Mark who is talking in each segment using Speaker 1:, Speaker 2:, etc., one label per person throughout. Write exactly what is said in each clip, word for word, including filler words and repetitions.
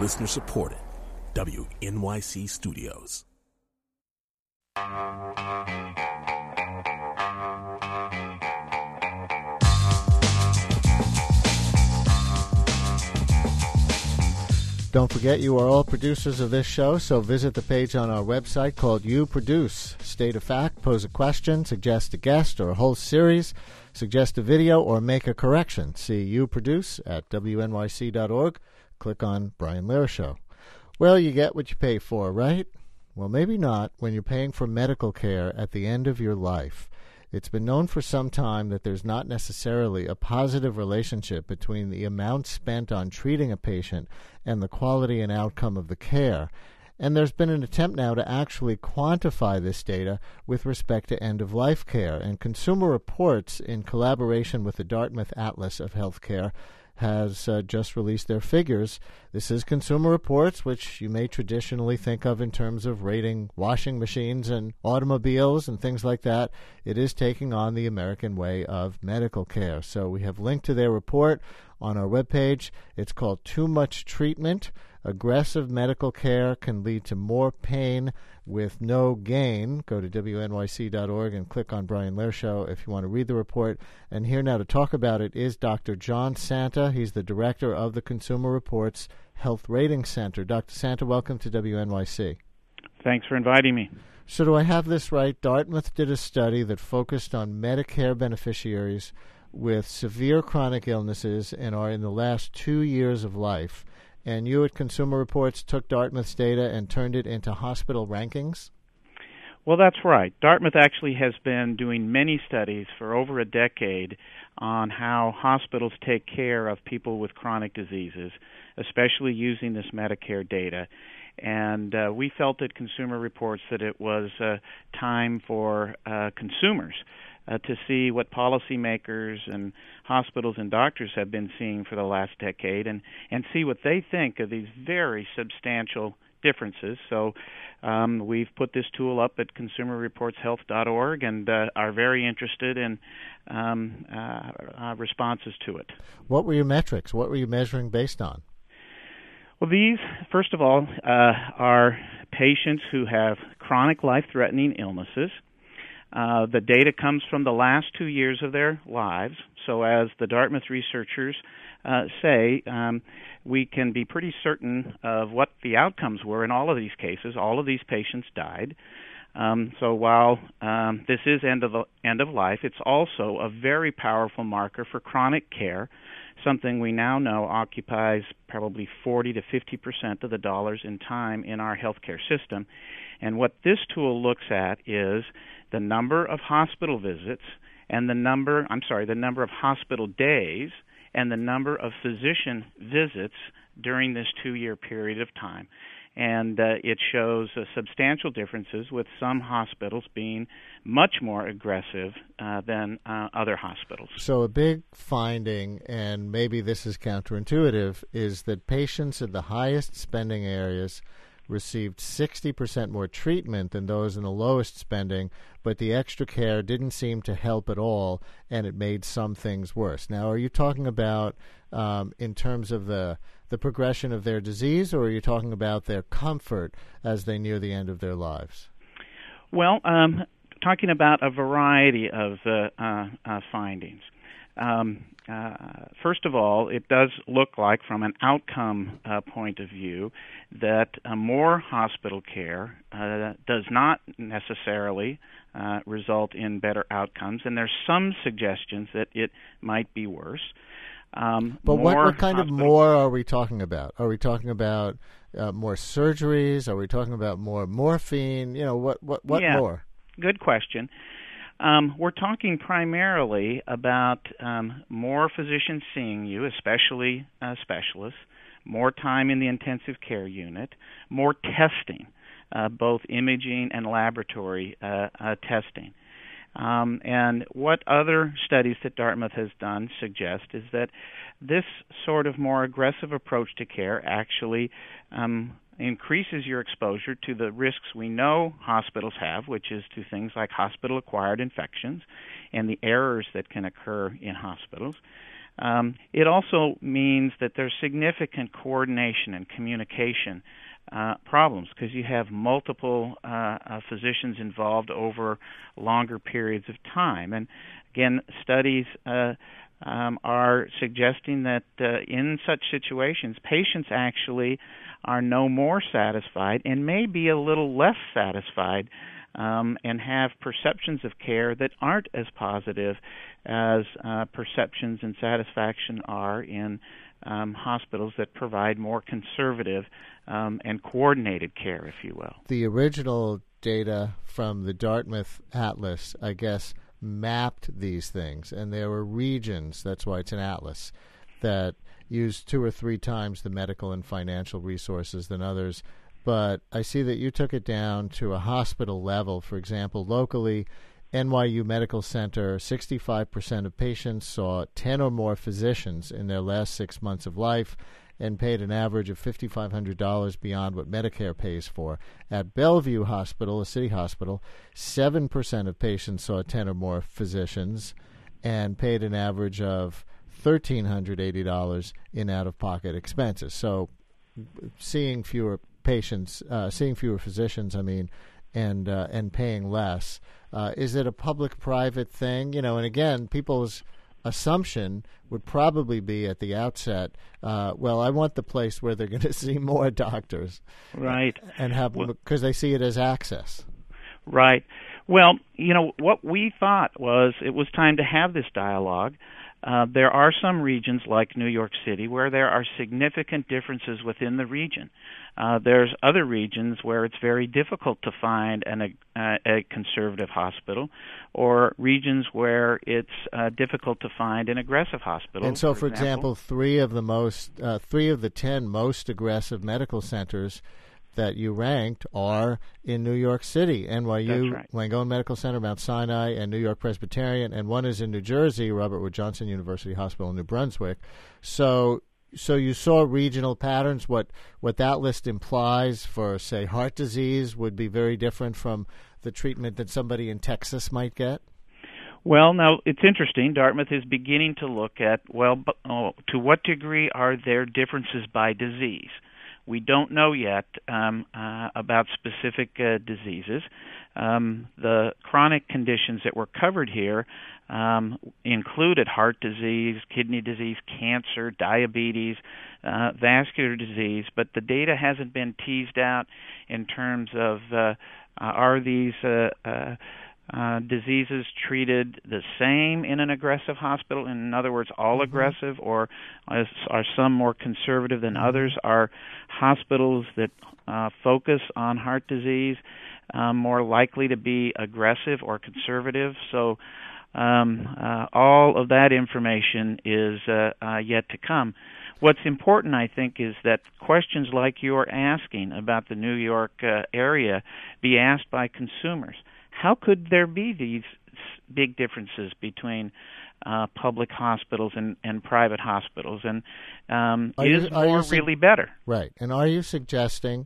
Speaker 1: Listener supported. W N Y C Studios.
Speaker 2: Don't forget, you are all producers of this show, so visit the page on our website called You Produce. State a fact, pose a question, suggest a guest or a whole series, suggest a video, or make a correction. See You Produce at W N Y C dot org. Click on Brian Lehrer Show. Well, you get what you pay for, right? Well, maybe not when you're paying for medical care at the end of your life. It's been known for some time that there's not necessarily a positive relationship between the amount spent on treating a patient and the quality and outcome of the care. And there's been an attempt now to actually quantify this data with respect to end-of-life care. And Consumer Reports, in collaboration with the Dartmouth Atlas of Healthcare, has uh, just released their figures. This is Consumer Reports, which you may traditionally think of in terms of rating washing machines and automobiles and things like that. It is taking on the American way of medical care. So we have linked to their report on our webpage. It's called Too Much Treatment. Aggressive medical care can lead to more pain with no gain. Go to W N Y C dot org and click on Brian Lehrer Show if you want to read the report. And here now to talk about it is Doctor John Santa. He's the director of the Consumer Reports Health Rating Center. Doctor Santa, welcome to W N Y C.
Speaker 3: Thanks for inviting me.
Speaker 2: So do I have this right? Dartmouth did a study that focused on Medicare beneficiaries with severe chronic illnesses and are in the last two years of life. And you at Consumer Reports took Dartmouth's data and turned it into hospital rankings?
Speaker 3: Well, that's right. Dartmouth actually has been doing many studies for over a decade on how hospitals take care of people with chronic diseases, especially using this Medicare data. And uh, we felt at Consumer Reports that it was uh, time for uh, consumers Uh, to see what policymakers and hospitals and doctors have been seeing for the last decade and, and see what they think of these very substantial differences. So um, we've put this tool up at consumer reports health dot org and uh, are very interested in um, uh, uh, responses to it.
Speaker 2: What were your metrics? What were you measuring based on?
Speaker 3: Well, these, first of all, uh, are patients who have chronic life-threatening illnesses. Uh, the data comes from the last two years of their lives. So as the Dartmouth researchers uh, say, um, we can be pretty certain of what the outcomes were in all of these cases. All of these patients died. Um, so while um, this is end of, the, end of life, it's also a very powerful marker for chronic care, something we now know occupies probably forty to fifty percent of the dollars in time in our healthcare system. And what this tool looks at is the number of hospital visits and the number, I'm sorry, the number of hospital days and the number of physician visits during this two-year period of time. And uh, it shows uh, substantial differences, with some hospitals being much more aggressive uh, than uh, other hospitals.
Speaker 2: So a big finding, and maybe this is counterintuitive, is that patients in the highest spending areas received sixty percent more treatment than those in the lowest spending, but the extra care didn't seem to help at all, and it made some things worse. Now, are you talking about um, in terms of the the progression of their disease, or are you talking about their comfort as they near the end of their lives?
Speaker 3: Well, um, talking about a variety of uh, uh, uh, findings. Um, uh, first of all, it does look like, from an outcome uh, point of view, that uh, more hospital care uh, does not necessarily uh, result in better outcomes, and there's some suggestions that it might be worse. Um,
Speaker 2: but what, what kind
Speaker 3: hospital-
Speaker 2: of more are we talking about? Are we talking about uh, more surgeries? Are we talking about more morphine? You know, what what, what
Speaker 3: yeah,
Speaker 2: more?
Speaker 3: Good question. Um, we're talking primarily about um, more physicians seeing you, especially uh, specialists, more time in the intensive care unit, more testing, uh, both imaging and laboratory uh, uh, testing. Um, and what other studies that Dartmouth has done suggest is that this sort of more aggressive approach to care actually um, increases your exposure to the risks we know hospitals have, which is to things like hospital-acquired infections and the errors that can occur in hospitals. Um, it also means that there's significant coordination and communication uh, problems because you have multiple uh, uh, physicians involved over longer periods of time. And again, studies uh, um, are suggesting that uh, in such situations, patients actually are no more satisfied and may be a little less satisfied um, and have perceptions of care that aren't as positive as uh, perceptions and satisfaction are in um, hospitals that provide more conservative um, and coordinated care, if you will.
Speaker 2: The original data from the Dartmouth Atlas, I guess, mapped these things, and there were regions, that's why it's an atlas, that used two or three times the medical and financial resources than others. But I see that you took it down to a hospital level. For example, locally, N Y U Medical Center, sixty-five percent of patients saw ten or more physicians in their last six months of life and paid an average of five thousand five hundred dollars beyond what Medicare pays for. At Bellevue Hospital, a city hospital, seven percent of patients saw ten or more physicians and paid an average of one thousand three hundred eighty dollars in out-of-pocket expenses. So seeing fewer patients, uh, seeing fewer physicians, I mean, and uh, and paying less. Uh, is it a public-private thing? You know, and again, people's assumption would probably be at the outset, uh, well, I want the place where they're going to see more doctors.
Speaker 3: Right.
Speaker 2: And have, because they see it as access.
Speaker 3: Right. Well, you know, what we thought was it was time to have this dialogue. Uh, there are some regions like New York City where there are significant differences within the region. Uh, there's other regions where it's very difficult to find an, a, a conservative hospital, or regions where it's uh, difficult to find an aggressive hospital.
Speaker 2: And so, for,
Speaker 3: for
Speaker 2: example,
Speaker 3: example,
Speaker 2: three of the most, uh, three of the ten most aggressive medical centers that you ranked are in New York City: N Y U,
Speaker 3: right.
Speaker 2: Langone Medical Center, Mount Sinai, and New York Presbyterian, and one is in New Jersey, Robert Wood Johnson University Hospital in New Brunswick. So, so you saw regional patterns. What what that list implies for, say, heart disease would be very different from the treatment that somebody in Texas might get.
Speaker 3: Well, now, it's interesting. Dartmouth is beginning to look at, well, oh, to what degree are there differences by disease? We don't know yet um, uh, about specific uh, diseases. Um, the chronic conditions that were covered here um, included heart disease, kidney disease, cancer, diabetes, uh, vascular disease, but the data hasn't been teased out in terms of uh, uh, are these uh, uh, Uh, diseases treated the same in an aggressive hospital? In other words, all mm-hmm. aggressive, or are, are some more conservative than mm-hmm. others? Are hospitals that uh, focus on heart disease um, more likely to be aggressive or conservative? So um, uh, all of that information is uh, uh, yet to come. What's important, I think, is that questions like you're asking about the New York uh, area be asked by consumers. How could there be these big differences between uh, public hospitals and, and private hospitals? And um, is you, more su- really better?
Speaker 2: Right. And are you suggesting,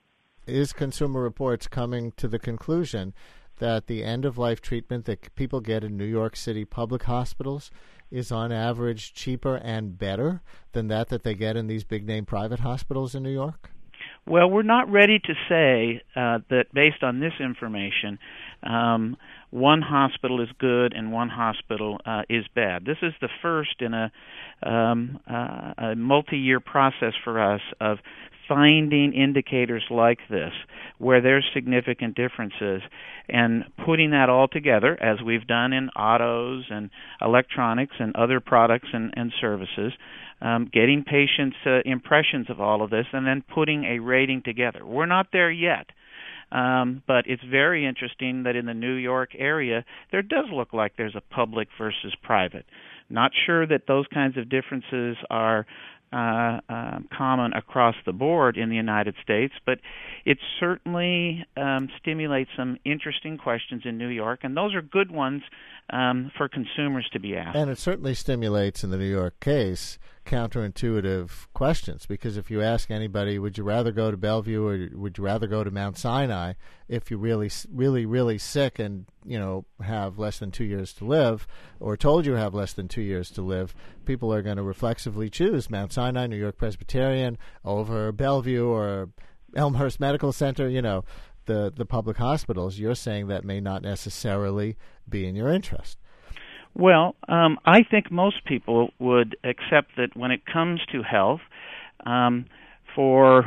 Speaker 2: is Consumer Reports coming to the conclusion that the end-of-life treatment that people get in New York City public hospitals is on average cheaper and better than that that they get in these big-name private hospitals in New York?
Speaker 3: Well, we're not ready to say uh, that based on this information, um, one hospital is good and one hospital uh, is bad. This is the first in a, um, uh, a multi-year process for us of finding indicators like this where there's significant differences and putting that all together, as we've done in autos and electronics and other products and, and services, um, getting patients' uh, impressions of all of this and then putting a rating together. We're not there yet. Um, but it's very interesting that in the New York area, there does look like there's a public versus private. Not sure that those kinds of differences are uh, uh, common across the board in the United States, but it certainly um, stimulates some interesting questions in New York, and those are good ones um, for consumers to be asked.
Speaker 2: And it certainly stimulates, in the New York case, counterintuitive questions, because if you ask anybody, would you rather go to Bellevue or would you rather go to Mount Sinai if you're really, really, really sick and, you know, have less than two years to live, or told you have less than two years to live, people are going to reflexively choose Mount Sinai, New York Presbyterian, over Bellevue or Elmhurst Medical Center, you know, the, the public hospitals. You're saying that may not necessarily be in your interest.
Speaker 3: Well, um, I think most people would accept that when it comes to health, um, for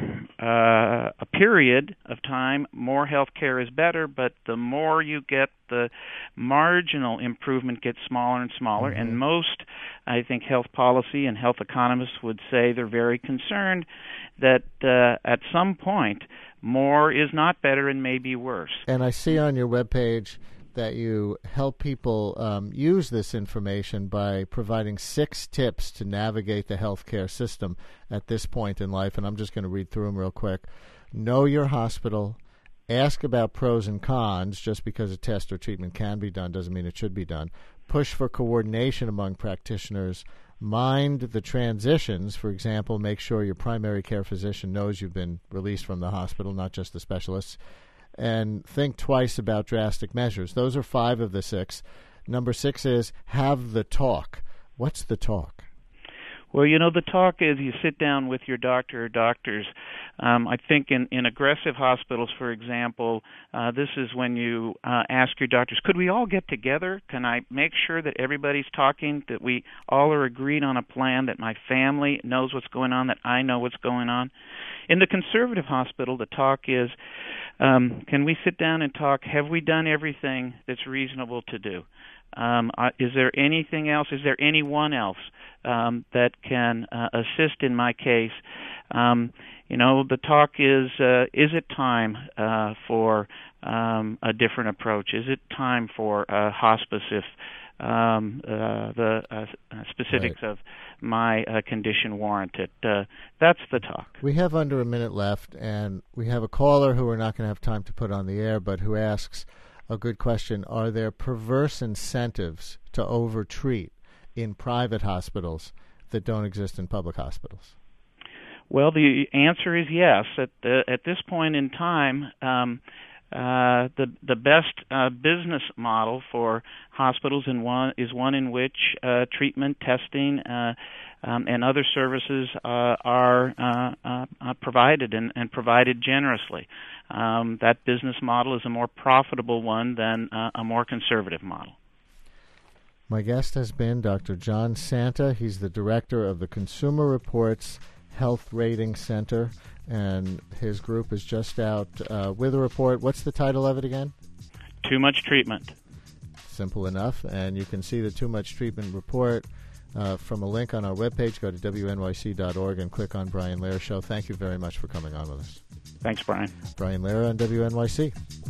Speaker 3: uh, a period of time, more health care is better, but the more you get, the marginal improvement gets smaller and smaller. Mm-hmm. And most, I think, health policy and health economists would say they're very concerned that uh, at some point, more is not better and may be worse.
Speaker 2: And I see on your webpage that you help people um, use this information by providing six tips to navigate the healthcare system at this point in life. And I'm just going to read through them real quick. Know your hospital. Ask about pros and cons. Just because a test or treatment can be done doesn't mean it should be done. Push for coordination among practitioners. Mind the transitions. For example, make sure your primary care physician knows you've been released from the hospital, not just the specialists. And think twice about drastic measures. Those are five of the six. Number six is have the talk. What's the talk?
Speaker 3: Well, you know, the talk is you sit down with your doctor or doctors. Um, I think in, in aggressive hospitals, for example, uh, this is when you uh, ask your doctors, could we all get together? Can I make sure that everybody's talking, that we all are agreed on a plan, that my family knows what's going on, that I know what's going on? In the conservative hospital, the talk is, um, can we sit down and talk, have we done everything that's reasonable to do? Um, uh, is there anything else? Is there anyone else um, that can uh, assist in my case? Um, you know, the talk is, uh, is it time uh, for um, a different approach? Is it time for uh, hospice if um, uh, the uh, specifics right. of my uh, condition warrant it? Uh, that's the talk.
Speaker 2: We have under a minute left, and we have a caller who we're not going to have time to put on the air, but who asks a good question. Are there perverse incentives to overtreat in private hospitals that don't exist in public hospitals?
Speaker 3: Well, the answer is yes. At the, at this point in time, um, uh, the the best uh, business model for hospitals in one is one in which uh, treatment, testing, uh, um, and other services uh, are uh, uh, uh, provided and, and provided generously. Um, that business model is a more profitable one than uh, a more conservative model.
Speaker 2: My guest has been Doctor John Santa. He's the director of the Consumer Reports Health Rating Center, and his group is just out uh, with a report. What's the title of it again?
Speaker 3: Too Much Treatment.
Speaker 2: Simple enough, and you can see the Too Much Treatment report uh, from a link on our webpage. Go to W N Y C dot org and click on Brian Lehrer Show. Thank you very much for coming on with us.
Speaker 3: Thanks, Brian.
Speaker 2: Brian Lehrer on W N Y C.